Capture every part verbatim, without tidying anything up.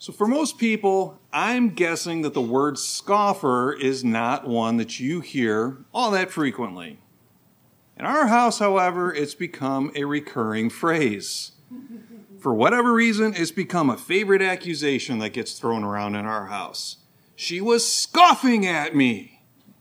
So for most people, I'm guessing that the word scoffer is not one that you hear all that frequently. In our house, however, it's become a recurring phrase. For whatever reason, it's become a favorite accusation that gets thrown around in our house. She was scoffing at me.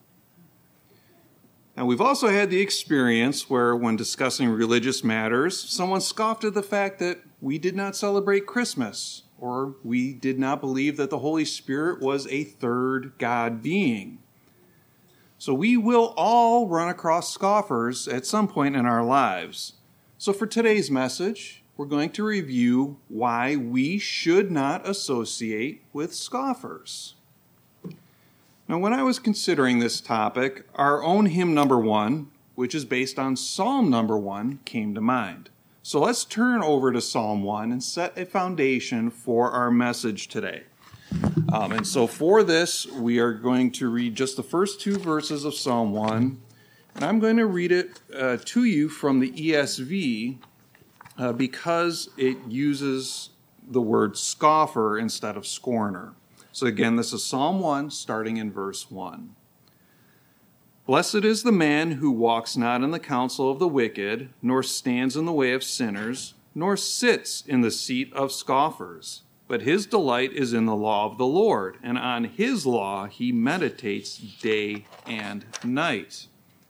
Now, we've also had the experience where, when discussing religious matters, someone scoffed at the fact that we did not celebrate Christmas, or we did not believe that the Holy Spirit was a third God being. So we will all run across scoffers at some point in our lives. So for today's message, we're going to review why we should not associate with scoffers. Now, when I was considering this topic, our own hymn number one, which is based on Psalm number one, came to mind. So let's turn over to Psalm one and set a foundation for our message today. Um, and so for this, we are going to read just the first two verses of Psalm one, and I'm going to read it uh, to you from the E S V uh, because it uses the word scoffer instead of scorner. So again, this is Psalm one, starting in verse one. Blessed is the man who walks not in the counsel of the wicked, nor stands in the way of sinners, nor sits in the seat of scoffers. But his delight is in the law of the Lord, and on his law he meditates day and night.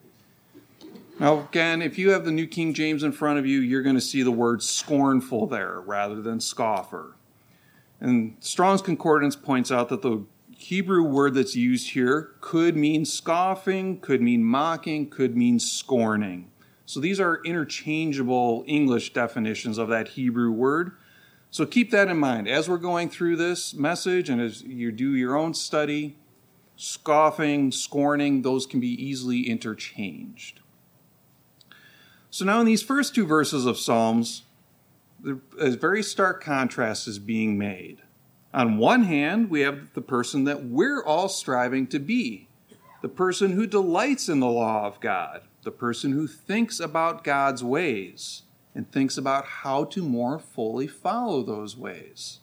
Now again, if you have the New King James in front of you, you're going to see the word scornful there rather than scoffer. And Strong's Concordance points out that the Hebrew word that's used here could mean scoffing, could mean mocking, could mean scorning. So these are interchangeable English definitions of that Hebrew word. So keep that in mind. As we're going through this message and as you do your own study, scoffing, scorning, those can be easily interchanged. So now in these first two verses of Psalms, a very stark contrast is being made. On one hand, we have the person that we're all striving to be, the person who delights in the law of God, the person who thinks about God's ways and thinks about how to more fully follow those ways.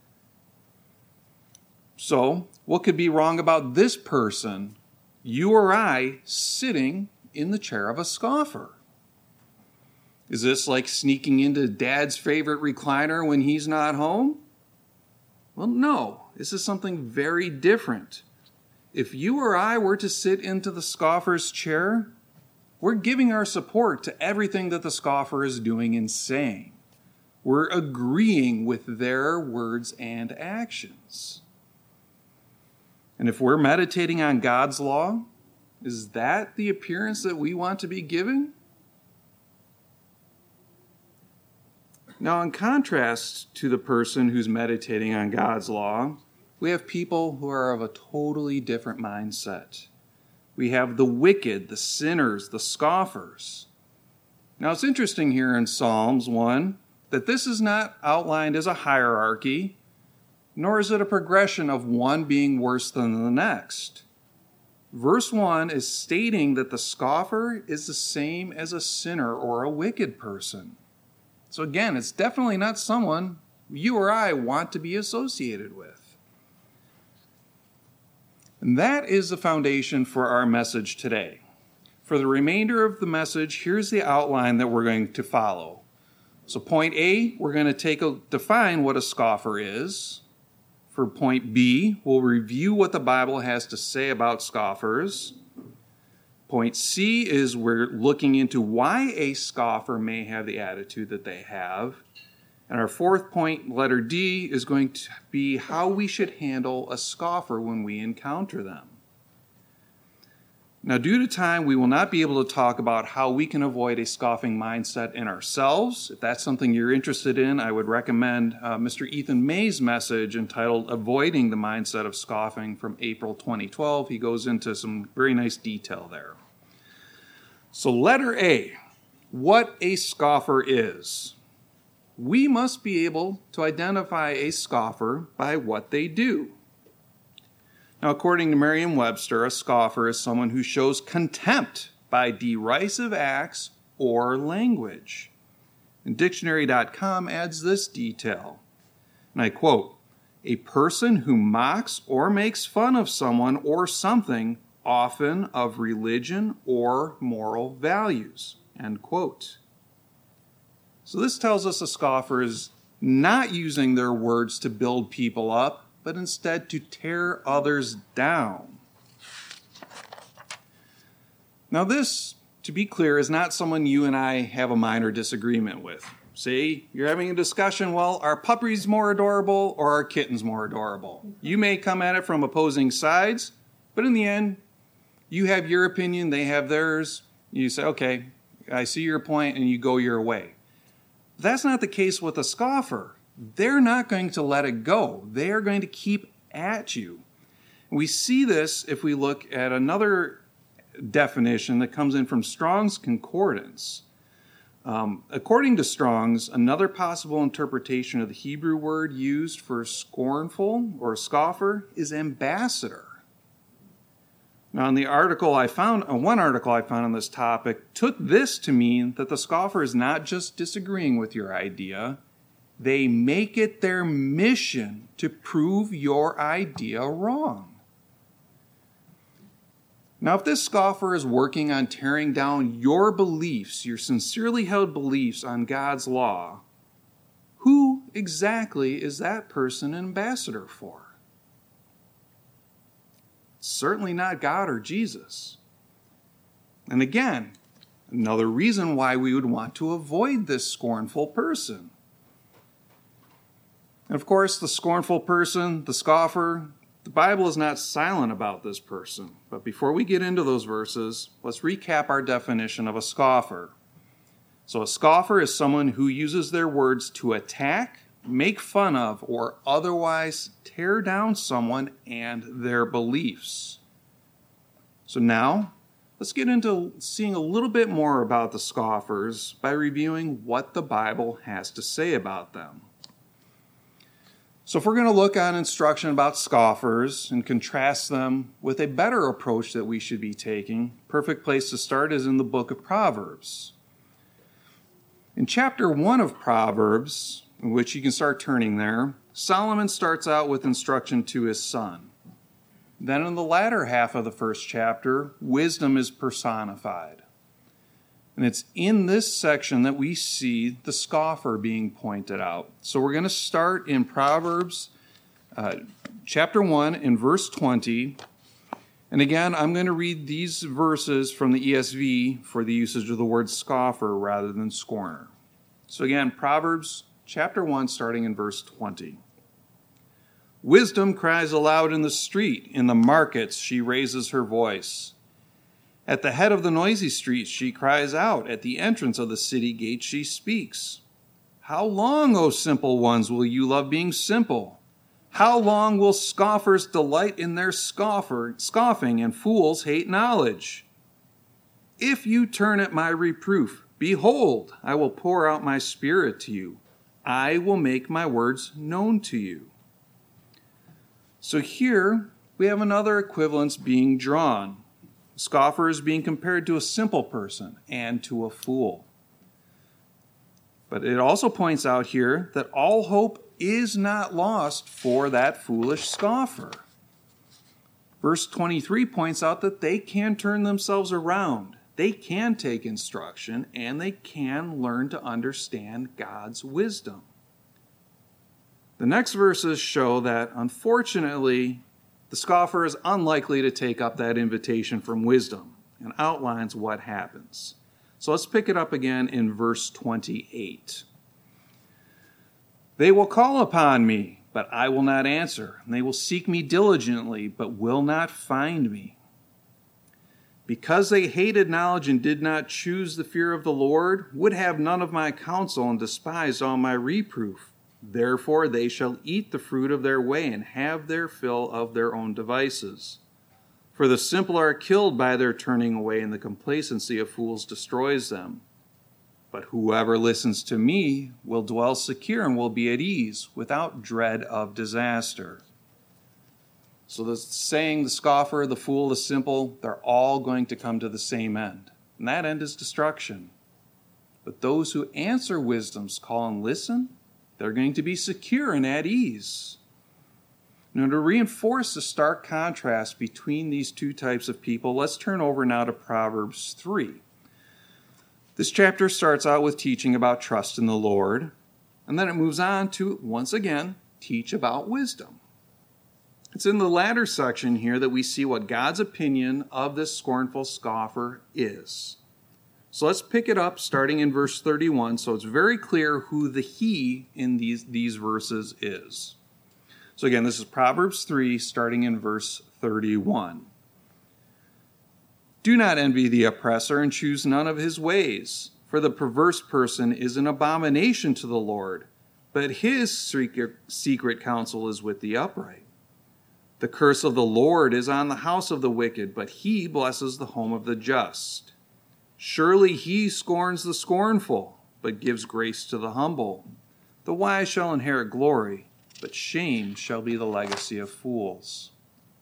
So, what could be wrong about this person, you or I, sitting in the chair of a scoffer? Is this like sneaking into Dad's favorite recliner when he's not home? Well, no, this is something very different. If you or I were to sit into the scoffer's chair, we're giving our support to everything that the scoffer is doing and saying. We're agreeing with their words and actions. And if we're meditating on God's law, is that the appearance that we want to be giving? Now, in contrast to the person who's meditating on God's law, we have people who are of a totally different mindset. We have the wicked, the sinners, the scoffers. Now, it's interesting here in Psalms one that this is not outlined as a hierarchy, nor is it a progression of one being worse than the next. Verse one is stating that the scoffer is the same as a sinner or a wicked person. So again, it's definitely not someone you or I want to be associated with. And that is the foundation for our message today. For the remainder of the message, here's the outline that we're going to follow. So point A, we're going to take a, define what a scoffer is. For point B, we'll review what the Bible has to say about scoffers. Point C is we're looking into why a scoffer may have the attitude that they have. And our fourth point, letter D, is going to be how we should handle a scoffer when we encounter them. Now, due to time, we will not be able to talk about how we can avoid a scoffing mindset in ourselves. If that's something you're interested in, I would recommend uh, Mister Ethan May's message entitled Avoiding the Mindset of Scoffing from April twenty twelve. He goes into some very nice detail there. So letter A, what a scoffer is. We must be able to identify a scoffer by what they do. Now, according to Merriam-Webster, a scoffer is someone who shows contempt by derisive acts or language. And dictionary dot com adds this detail, and I quote, a person who mocks or makes fun of someone or something, often of religion or moral values, end quote. So this tells us a scoffer is not using their words to build people up, but instead to tear others down. Now this, to be clear, is not someone you and I have a minor disagreement with. Say you're having a discussion, well, are puppies more adorable or are kittens more adorable? You may come at it from opposing sides, but in the end, you have your opinion, they have theirs. You say, okay, I see your point, and you go your way. That's not the case with a scoffer. They're not going to let it go. They are going to keep at you. We see this if we look at another definition that comes in from Strong's Concordance. Um, according to Strong's, another possible interpretation of the Hebrew word used for scornful or scoffer is ambassador. Now, in the article I found, uh, one article I found on this topic took this to mean that the scoffer is not just disagreeing with your idea, they make it their mission to prove your idea wrong. Now, if this scoffer is working on tearing down your beliefs, your sincerely held beliefs on God's law, who exactly is that person an ambassador for? Certainly not God or Jesus. And again, another reason why we would want to avoid this scornful person. And of course, the scornful person, the scoffer, the Bible is not silent about this person. But before we get into those verses, let's recap our definition of a scoffer. So a scoffer is someone who uses their words to attack, make fun of, or otherwise tear down someone and their beliefs. So now, let's get into seeing a little bit more about the scoffers by reviewing what the Bible has to say about them. So if we're going to look on instruction about scoffers and contrast them with a better approach that we should be taking, perfect place to start is in the book of Proverbs. In chapter one of Proverbs, in which you can start turning there, Solomon starts out with instruction to his son. Then in the latter half of the first chapter, wisdom is personified. And it's in this section that we see the scoffer being pointed out. So we're going to start in Proverbs uh, chapter one in verse twenty. And again, I'm going to read these verses from the E S V for the usage of the word scoffer rather than scorner. So again, Proverbs chapter one, starting in verse twenty. Wisdom cries aloud in the street. In the markets she raises her voice. At the head of the noisy streets she cries out. At the entrance of the city gate she speaks. How long, O simple ones, will you love being simple? How long will scoffers delight in their scoffer, scoffing and fools hate knowledge? If you turn at my reproof, behold, I will pour out my spirit to you. I will make my words known to you. So here we have another equivalence being drawn. A scoffer is being compared to a simple person and to a fool. But it also points out here that all hope is not lost for that foolish scoffer. Verse twenty-three points out that they can turn themselves around. They can take instruction, and they can learn to understand God's wisdom. The next verses show that, unfortunately, the scoffer is unlikely to take up that invitation from wisdom and outlines what happens. So let's pick it up again in verse twenty-eight. They will call upon me, but I will not answer. And they will seek me diligently, but will not find me. Because they hated knowledge and did not choose the fear of the Lord, would have none of my counsel and despised all my reproof. Therefore they shall eat the fruit of their way and have their fill of their own devices. For the simple are killed by their turning away, and the complacency of fools destroys them. But whoever listens to me will dwell secure and will be at ease, without dread of disaster. So the saying, the scoffer, the fool, the simple, they're all going to come to the same end. And that end is destruction. But those who answer wisdom's call and listen, they're going to be secure and at ease. Now, to reinforce the stark contrast between these two types of people, let's turn over now to Proverbs three. This chapter starts out with teaching about trust in the Lord, and then it moves on to, once again, teach about wisdom. It's in the latter section here that we see what God's opinion of this scornful scoffer is. So let's pick it up starting in verse thirty-one, so it's very clear who the he in these, these verses is. So again, this is Proverbs three, starting in verse thirty-one. Do not envy the oppressor and choose none of his ways, for the perverse person is an abomination to the Lord, but his secret, secret counsel is with the upright. The curse of the Lord is on the house of the wicked, but he blesses the home of the just. Surely he scorns the scornful, but gives grace to the humble. The wise shall inherit glory, but shame shall be the legacy of fools.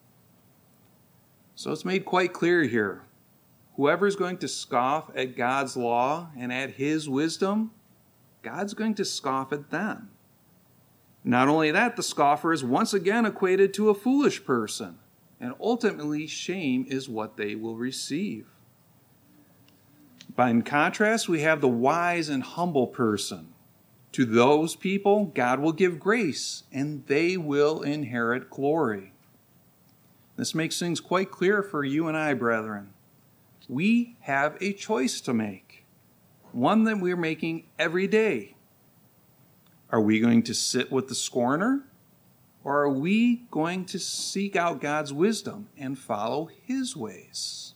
So it's made quite clear here. Whoever is going to scoff at God's law and at his wisdom, God's going to scoff at them. Not only that, the scoffer is once again equated to a foolish person, and ultimately shame is what they will receive. But in contrast, we have the wise and humble person. To those people, God will give grace, and they will inherit glory. This makes things quite clear for you and I, brethren. We have a choice to make, one that we're making every day. Are we going to sit with the scorner, or are we going to seek out God's wisdom and follow his ways?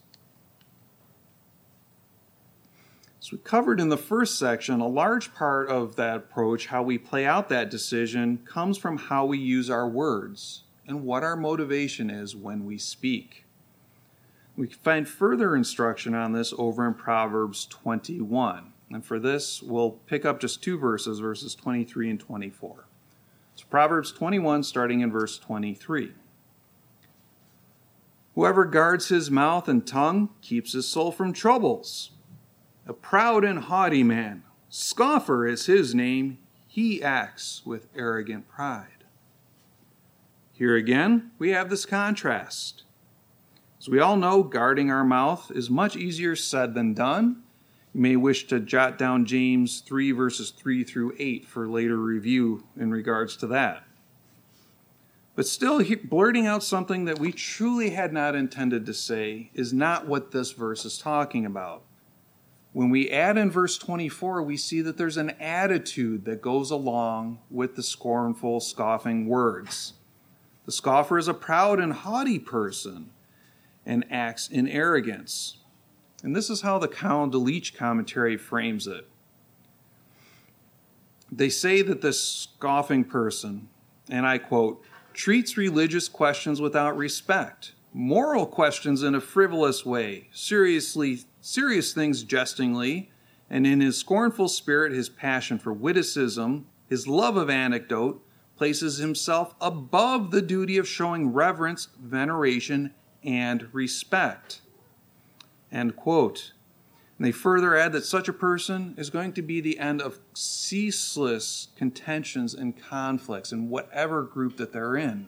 As we covered in the first section, a large part of that approach, how we play out that decision, comes from how we use our words and what our motivation is when we speak. We can find further instruction on this over in Proverbs twenty-one. And for this, we'll pick up just two verses, verses twenty-three and twenty-four. So Proverbs twenty-one, starting in verse twenty-three. Whoever guards his mouth and tongue keeps his soul from troubles. A proud and haughty man, scoffer is his name, he acts with arrogant pride. Here again, we have this contrast. As we all know, guarding our mouth is much easier said than done. You may wish to jot down James three, verses three through eight for later review in regards to that. But still, blurting out something that we truly had not intended to say is not what this verse is talking about. When we add in verse twenty-four, we see that there's an attitude that goes along with the scornful, scoffing words. The scoffer is a proud and haughty person and acts in arrogance. And this is how the Cowan-DeLeach commentary frames it. They say that this scoffing person, and I quote, treats religious questions without respect, moral questions in a frivolous way, seriously, serious things jestingly, and in his scornful spirit, his passion for witticism, his love of anecdote, places himself above the duty of showing reverence, veneration, and respect. End quote. And they further add that such a person is going to be the end of ceaseless contentions and conflicts in whatever group that they're in.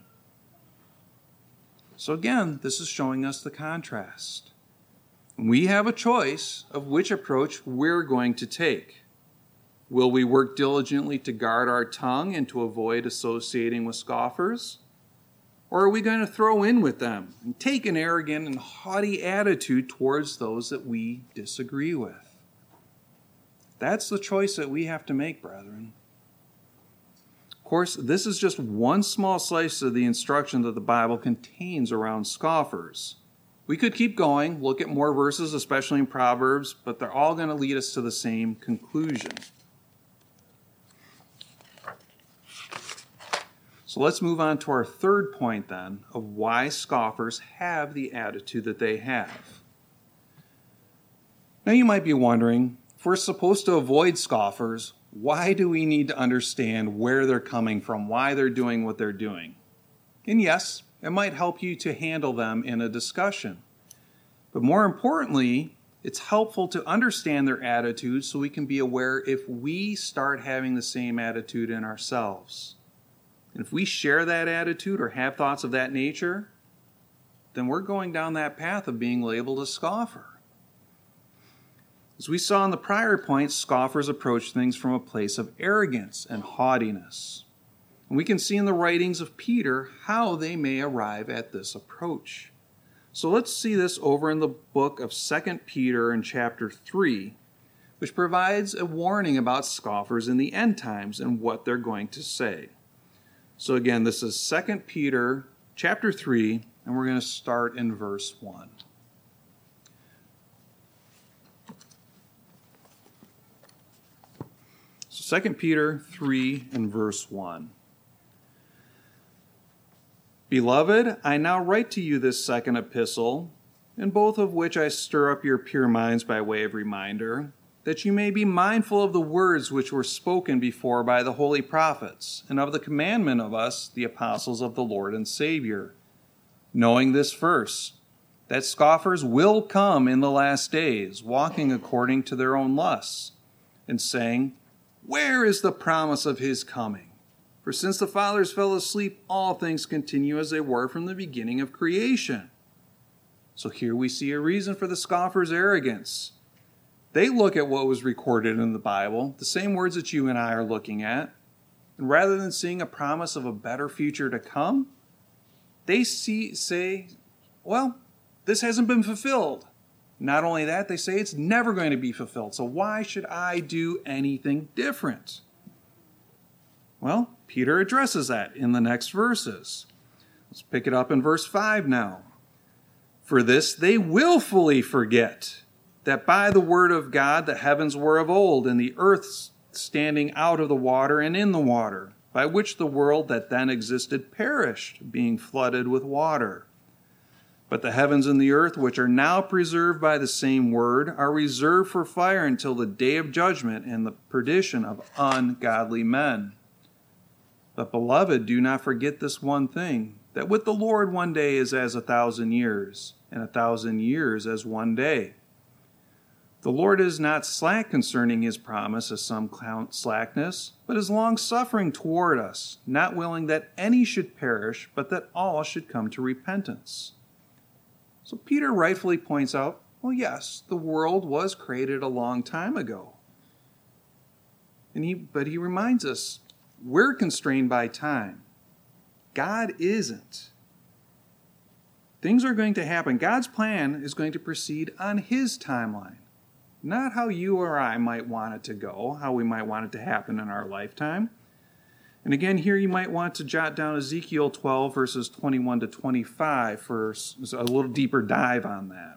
So again, this is showing us the contrast. We have a choice of which approach we're going to take. Will we work diligently to guard our tongue and to avoid associating with scoffers? Or are we going to throw in with them and take an arrogant and haughty attitude towards those that we disagree with? That's the choice that we have to make, brethren. Of course, this is just one small slice of the instruction that the Bible contains around scoffers. We could keep going, look at more verses, especially in Proverbs, but they're all going to lead us to the same conclusion. So let's move on to our third point then of why scoffers have the attitude that they have. Now you might be wondering, if we're supposed to avoid scoffers, why do we need to understand where they're coming from, why they're doing what they're doing? And yes, it might help you to handle them in a discussion. But more importantly, it's helpful to understand their attitude so we can be aware if we start having the same attitude in ourselves. And if we share that attitude or have thoughts of that nature, then we're going down that path of being labeled a scoffer. As we saw in the prior points, scoffers approach things from a place of arrogance and haughtiness. And we can see in the writings of Peter how they may arrive at this approach. So let's see this over in the book of Second Peter in chapter three, which provides a warning about scoffers in the end times and what they're going to say. So again, this is Second Peter chapter three, and we're going to start in verse one. So Second Peter three and verse one. Beloved, I now write to you this second epistle, in both of which I stir up your pure minds by way of reminder, that you may be mindful of the words which were spoken before by the holy prophets, and of the commandment of us, the apostles of the Lord and Savior, knowing this first, that scoffers will come in the last days, walking according to their own lusts, and saying, where is the promise of his coming? For since the fathers fell asleep, all things continue as they were from the beginning of creation. So here we see a reason for the scoffers' arrogance. They look at what was recorded in the Bible, the same words that you and I are looking at, and rather than seeing a promise of a better future to come, they see, say, well, this hasn't been fulfilled. Not only that, they say it's never going to be fulfilled, so why should I do anything different? Well, Peter addresses that in the next verses. Let's pick it up in verse five now. For this they willfully forget that by the word of God the heavens were of old, and the earth standing out of the water and in the water, by which the world that then existed perished, being flooded with water. But the heavens and the earth, which are now preserved by the same word, are reserved for fire until the day of judgment and the perdition of ungodly men. But, beloved, do not forget this one thing, that with the Lord one day is as a thousand years, and a thousand years as one day. The Lord is not slack concerning his promise, as some count slackness, but is long-suffering toward us, not willing that any should perish, but that all should come to repentance. So Peter rightfully points out, well, yes, the world was created a long time ago. And he, but he reminds us, we're constrained by time. God isn't. Things are going to happen. God's plan is going to proceed on his timeline, not how you or I might want it to go, how we might want it to happen in our lifetime. And again, here you might want to jot down Ezekiel twelve, verses twenty-one to twenty-five for a little deeper dive on that.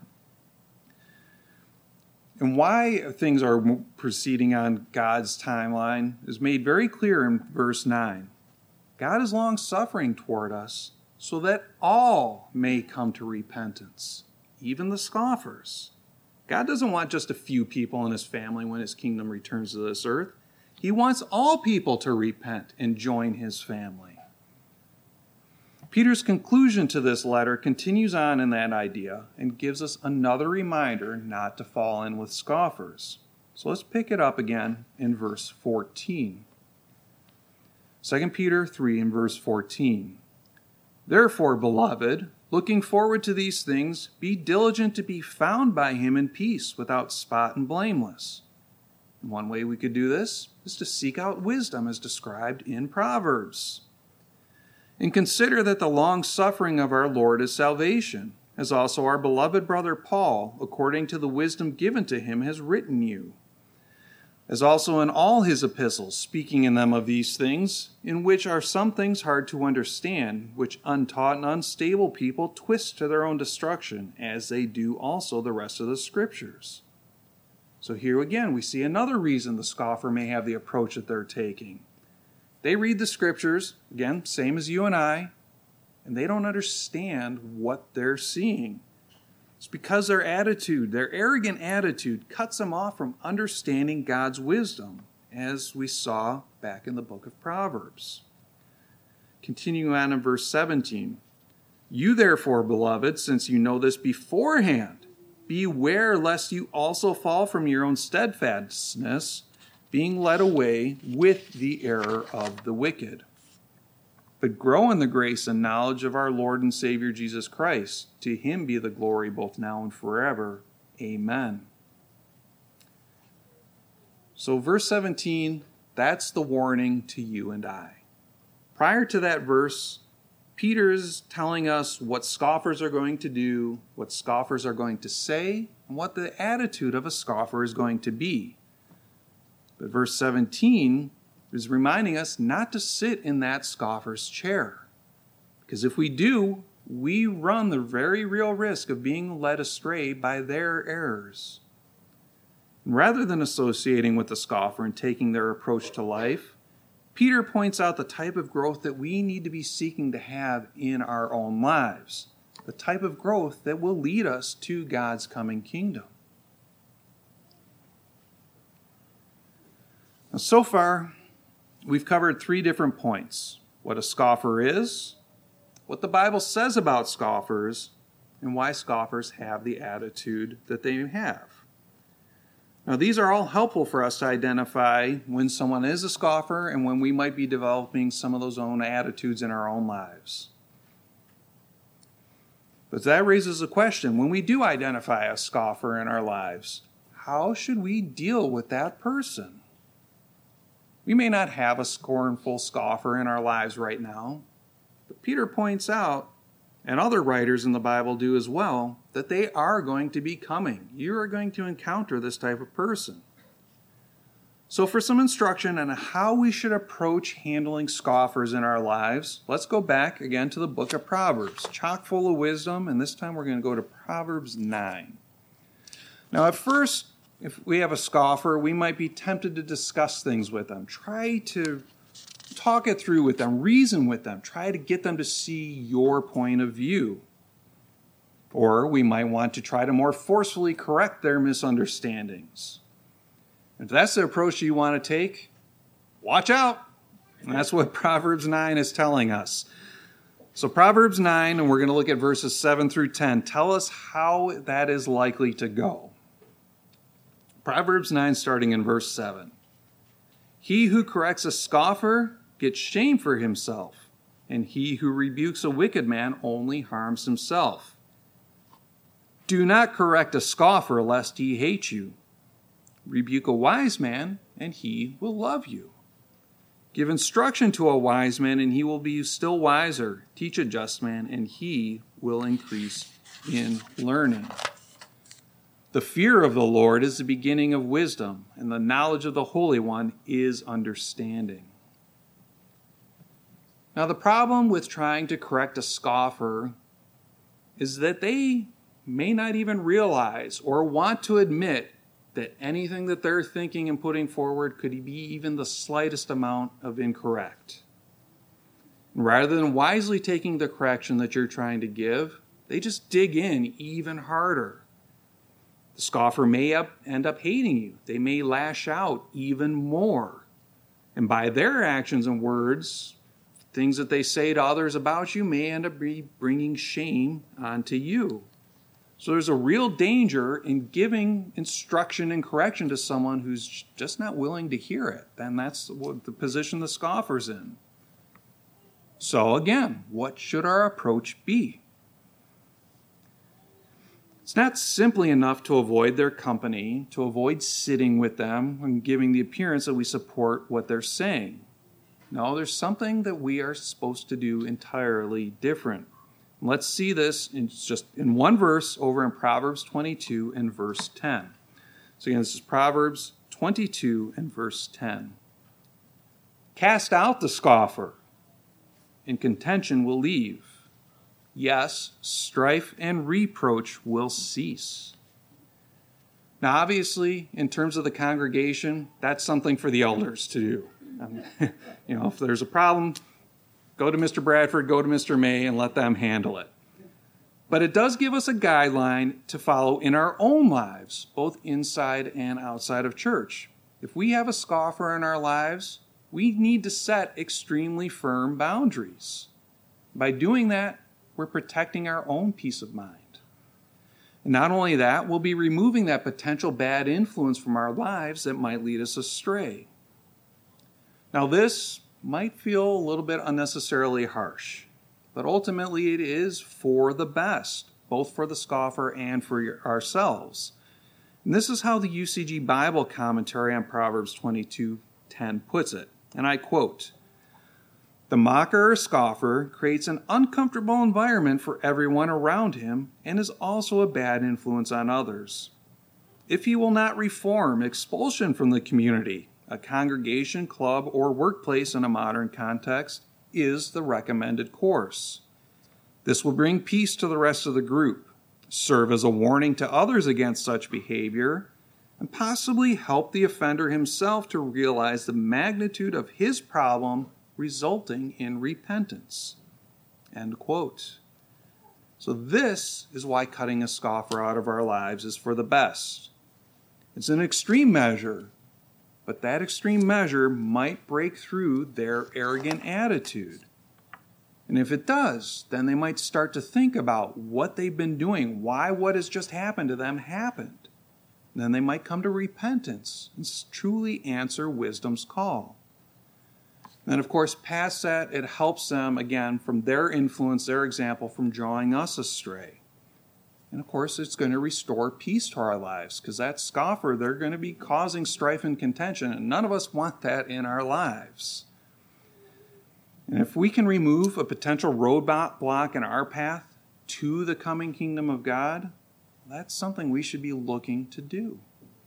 And why things are proceeding on God's timeline is made very clear in verse nine. God is long-suffering toward us so that all may come to repentance, even the scoffers. God doesn't want just a few people in his family when his kingdom returns to this earth. He wants all people to repent and join his family. Peter's conclusion to this letter continues on in that idea and gives us another reminder not to fall in with scoffers. So let's pick it up again in verse fourteen. Second Peter three and verse fourteen. Therefore, beloved, looking forward to these things, be diligent to be found by him in peace, without spot and blameless. And one way we could do this is to seek out wisdom as described in Proverbs. And consider that the long-suffering of our Lord is salvation, as also our beloved brother Paul, according to the wisdom given to him, has written you. As also in all his epistles, speaking in them of these things, in which are some things hard to understand, which untaught and unstable people twist to their own destruction, as they do also the rest of the Scriptures. So here again, we see another reason the scoffer may have the approach that they're taking. They read the Scriptures, again, same as you and I, and they don't understand what they're seeing. It's because their attitude, their arrogant attitude, cuts them off from understanding God's wisdom, as we saw back in the book of Proverbs. Continuing on in verse seventeen. You therefore, beloved, since you know this beforehand, beware lest you also fall from your own steadfastness, being led away with the error of the wicked. but grow in the grace and knowledge of our Lord and Savior Jesus Christ. To him be the glory both now and forever. Amen. So verse seventeen, that's the warning to you and I. Prior to that verse, Peter is telling us what scoffers are going to do, what scoffers are going to say, and what the attitude of a scoffer is going to be. But verse seventeen is reminding us not to sit in that scoffer's chair. Because if we do, we run the very real risk of being led astray by their errors. And rather than associating with the scoffer and taking their approach to life, Peter points out the type of growth that we need to be seeking to have in our own lives, the type of growth that will lead us to God's coming kingdom. Now, so far, we've covered three different points: what a scoffer is, what the Bible says about scoffers, and why scoffers have the attitude that they have. Now, these are all helpful for us to identify when someone is a scoffer and when we might be developing some of those own attitudes in our own lives. But that raises a question: when we do identify a scoffer in our lives, how should we deal with that person? We may not have a scornful scoffer in our lives right now, but Peter points out, and other writers in the Bible do as well, that they are going to be coming. You are going to encounter this type of person. So for some instruction on how we should approach handling scoffers in our lives, let's go back again to the book of Proverbs, chock full of wisdom, and this time we're going to go to Proverbs nine. Now at first, if we have a scoffer, we might be tempted to discuss things with them. Try to talk it through with them, reason with them, try to get them to see your point of view. Or we might want to try to more forcefully correct their misunderstandings. If that's the approach you want to take, watch out. And that's what Proverbs nine is telling us. So Proverbs nine, and we're going to look at verses seven through ten, tell us how that is likely to go. Proverbs nine, starting in verse seven. He who corrects a scoffer gets shame for himself, and he who rebukes a wicked man only harms himself. Do not correct a scoffer, lest he hate you. Rebuke a wise man, and he will love you. Give instruction to a wise man, and he will be still wiser. Teach a just man, and he will increase in learning. The fear of the Lord is the beginning of wisdom, and the knowledge of the Holy One is understanding. Now, the problem with trying to correct a scoffer is that they may not even realize or want to admit that anything that they're thinking and putting forward could be even the slightest amount of incorrect. And rather than wisely taking the correction that you're trying to give, they just dig in even harder. The scoffer may up, end up hating you. They may lash out even more. And by their actions and words, things that they say to others about you may end up be bringing shame onto you. So there's a real danger in giving instruction and correction to someone who's just not willing to hear it. And that's what the position the scoffer's in. So again, what should our approach be? It's not simply enough to avoid their company, to avoid sitting with them and giving the appearance that we support what they're saying. No, there's something that we are supposed to do entirely different. Let's see this in just in one verse over in Proverbs twenty-two and verse ten. So again, this is Proverbs twenty-two and verse ten. Cast out the scoffer, and contention will leave. Yes, strife and reproach will cease. Now, obviously, in terms of the congregation, that's something for the elders to do. Um, you know, if there's a problem, go to Mister Bradford, go to Mister May, and let them handle it. But it does give us a guideline to follow in our own lives, both inside and outside of church. If we have a scoffer in our lives, we need to set extremely firm boundaries. By doing that, we're protecting our own peace of mind. And not only that, we'll be removing that potential bad influence from our lives that might lead us astray. Now this might feel a little bit unnecessarily harsh, but ultimately it is for the best, both for the scoffer and for ourselves. And this is how the U C G Bible commentary on Proverbs twenty-two ten puts it, and I quote, "The mocker or scoffer creates an uncomfortable environment for everyone around him and is also a bad influence on others. If he will not reform, expulsion from the community, a congregation, club, or workplace in a modern context is the recommended course. This will bring peace to the rest of the group, serve as a warning to others against such behavior, and possibly help the offender himself to realize the magnitude of his problem, resulting in repentance." End quote. So this is why cutting a scoffer out of our lives is for the best. It's an extreme measure, but that extreme measure might break through their arrogant attitude. And if it does, then they might start to think about what they've been doing, why what has just happened to them happened. Then they might come to repentance and truly answer wisdom's call. And of course, past that, it helps them, again, from their influence, their example, from drawing us astray. And of course, it's going to restore peace to our lives, because that scoffer, they're going to be causing strife and contention, and none of us want that in our lives. And if we can remove a potential roadblock in our path to the coming kingdom of God, that's something we should be looking to do.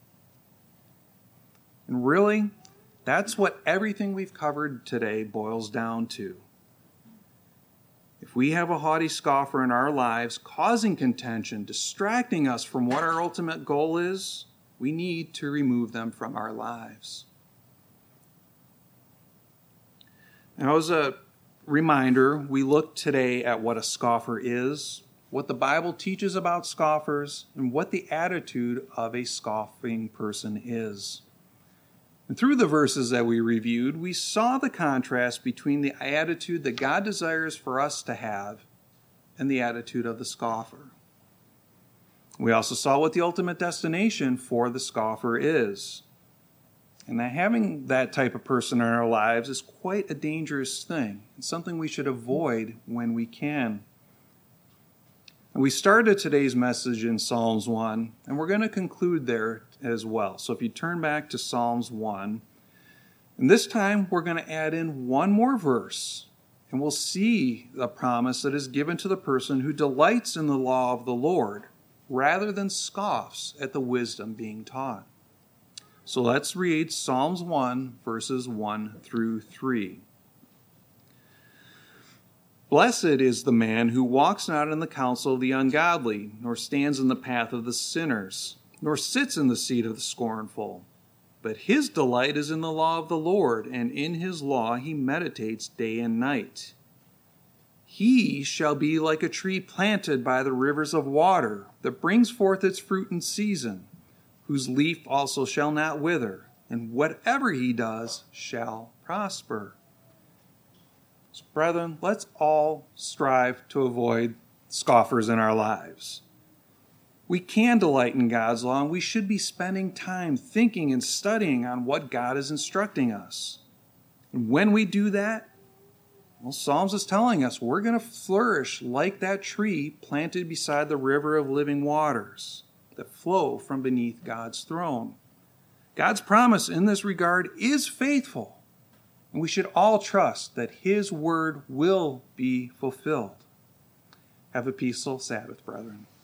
And really, that's what everything we've covered today boils down to. If we have a haughty scoffer in our lives, causing contention, distracting us from what our ultimate goal is, we need to remove them from our lives. Now, as a reminder, we look today at what a scoffer is, what the Bible teaches about scoffers, and what the attitude of a scoffing person is. And through the verses that we reviewed, we saw the contrast between the attitude that God desires for us to have and the attitude of the scoffer. We also saw what the ultimate destination for the scoffer is. And that having that type of person in our lives is quite a dangerous thing. It's something we should avoid when we can. And we started today's message in Psalms one, and we're going to conclude there as well. So if you turn back to Psalms one, and this time we're going to add in one more verse, and we'll see the promise that is given to the person who delights in the law of the Lord, rather than scoffs at the wisdom being taught. So let's read Psalms one, verses one through three. "Blessed is the man who walks not in the counsel of the ungodly, nor stands in the path of the sinners, nor sits in the seat of the scornful. But his delight is in the law of the Lord, and in his law he meditates day and night. He shall be like a tree planted by the rivers of water, that brings forth its fruit in season, whose leaf also shall not wither, and whatever he does shall prosper." So, brethren, let's all strive to avoid scoffers in our lives. We can delight in God's law, and we should be spending time thinking and studying on what God is instructing us. And when we do that, well, Psalms is telling us we're going to flourish like that tree planted beside the river of living waters that flow from beneath God's throne. God's promise in this regard is faithful. And we should all trust that his word will be fulfilled. Have a peaceful Sabbath, brethren.